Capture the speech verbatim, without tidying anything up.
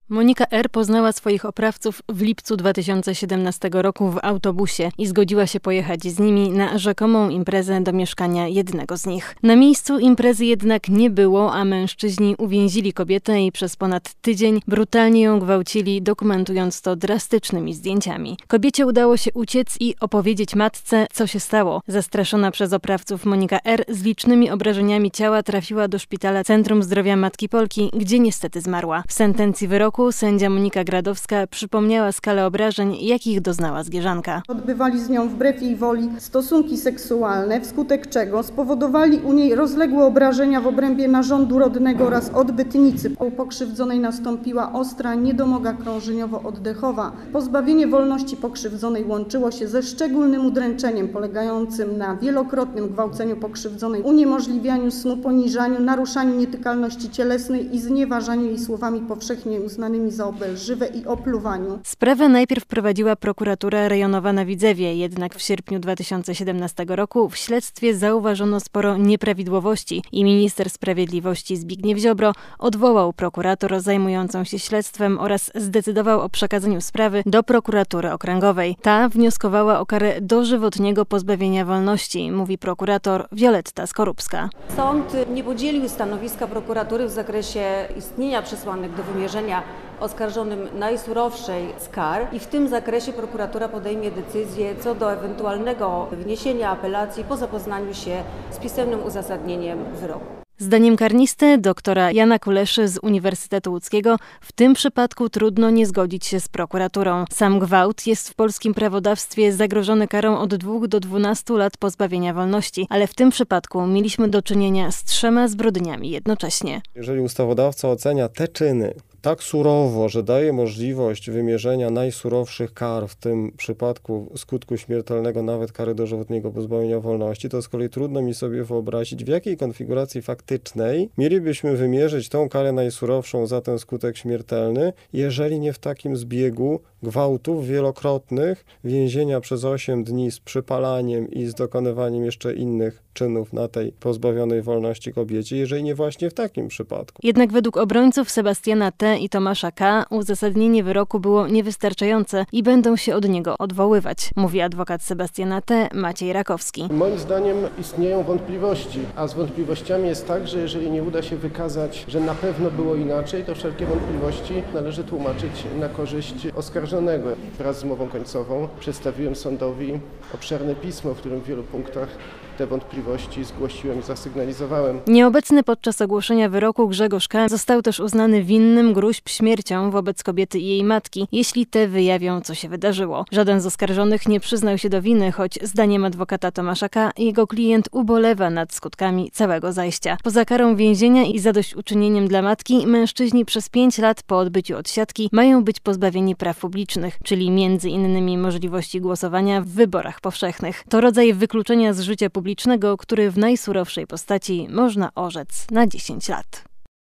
Monika R. poznała swoich oprawców w lipcu dwa tysiące siedemnastego roku w autobusie i zgodziła się pojechać z nimi na rzekomą imprezę do mieszkania jednego z nich. Na miejscu imprezy jednak nie było, a mężczyźni uwięzili kobietę i przez ponad tydzień brutalnie ją gwałcili, dokumentując to drastycznymi zdjęciami. Kobiecie udało się uciec i opowiedzieć matce, co się stało. Zastraszona przez oprawców Monika R. z licznymi obrażeniami ciała trafiła do szpitala Centrum Zdrowia Matki Polki, gdzie niestety zmarła. W sentencji wyroku sędzia Monika Gradowska przypomniała skalę obrażeń, jakich doznała Zgierzanka. Odbywali z nią wbrew jej woli stosunki seksualne, wskutek czego spowodowali u niej rozległe obrażenia w obrębie narządu rodnego oraz odbytnicy. U pokrzywdzonej nastąpiła ostra niedomoga krążeniowo-oddechowa. Pozbawienie wolności pokrzywdzonej łączyło się ze szczególnym udręczeniem polegającym na wielokrotnym gwałceniu pokrzywdzonej, uniemożliwianiu snu, poniżaniu, naruszaniu nietykalności cielesnej i znieważaniu jej słowami powszechnie uznanymi za obelżywe i opluwaniu. Sprawę najpierw prowadziła prokuratura rejonowa na Widzewie, jednak w sierpniu dwa tysiące siedemnastego roku w śledztwie zauważono sporo nieprawidłowości i minister sprawiedliwości Zbigniew Ziobro odwołał prokurator zajmującą się śledztwem oraz zdecydował o przekazaniu sprawy do prokuratury okręgowej. Ta wnioskowała o karę dożywotniego pozbawienia wolności, mówi prokurator Wioletta Skorupska. Sąd nie podzielił stanowiska prokuratury w zakresie istnienia przesłanek do wymierzenia oskarżonym najsurowszej z kar i w tym zakresie prokuratura podejmie decyzję co do ewentualnego wniesienia apelacji po zapoznaniu się z pisemnym uzasadnieniem wyroku. Zdaniem karnisty doktora Jana Kuleszy z Uniwersytetu Łódzkiego w tym przypadku trudno nie zgodzić się z prokuraturą. Sam gwałt jest w polskim prawodawstwie zagrożony karą od dwóch do dwunastu lat pozbawienia wolności, ale w tym przypadku mieliśmy do czynienia z trzema zbrodniami jednocześnie. Jeżeli ustawodawca ocenia te czyny tak surowo, że daje możliwość wymierzenia najsurowszych kar, w tym przypadku skutku śmiertelnego, nawet kary dożywotniego pozbawienia wolności, to z kolei trudno mi sobie wyobrazić, w jakiej konfiguracji faktycznej mielibyśmy wymierzyć tą karę najsurowszą za ten skutek śmiertelny, jeżeli nie w takim zbiegu gwałtów wielokrotnych, więzienia przez osiem dni z przypalaniem i z dokonywaniem jeszcze innych czynów na tej pozbawionej wolności kobiecie, jeżeli nie właśnie w takim przypadku. Jednak według obrońców Sebastiana T. i Tomasza K. uzasadnienie wyroku było niewystarczające i będą się od niego odwoływać, mówi adwokat Sebastiana T. Maciej Rakowski. Moim zdaniem istnieją wątpliwości, a z wątpliwościami jest tak, że jeżeli nie uda się wykazać, że na pewno było inaczej, to wszelkie wątpliwości należy tłumaczyć na korzyść oskarżonego. Wraz z mową końcową przedstawiłem sądowi obszerne pismo, w którym w wielu punktach te wątpliwości zgłosiłem i zasygnalizowałem. Nieobecny podczas ogłoszenia wyroku Grzegorz K. został też uznany winnym gróźb śmiercią wobec kobiety i jej matki, jeśli te wyjawią, co się wydarzyło. Żaden z oskarżonych nie przyznał się do winy, choć zdaniem adwokata Tomasza K. jego klient ubolewa nad skutkami całego zajścia. Poza karą więzienia i zadośćuczynieniem dla matki, mężczyźni przez pięć lat po odbyciu odsiadki mają być pozbawieni praw publicznych, czyli między innymi możliwości głosowania w wyborach powszechnych. To rodzaj wykluczenia z życia publicznego, który w najsurowszej postaci można orzec na dziesięć lat.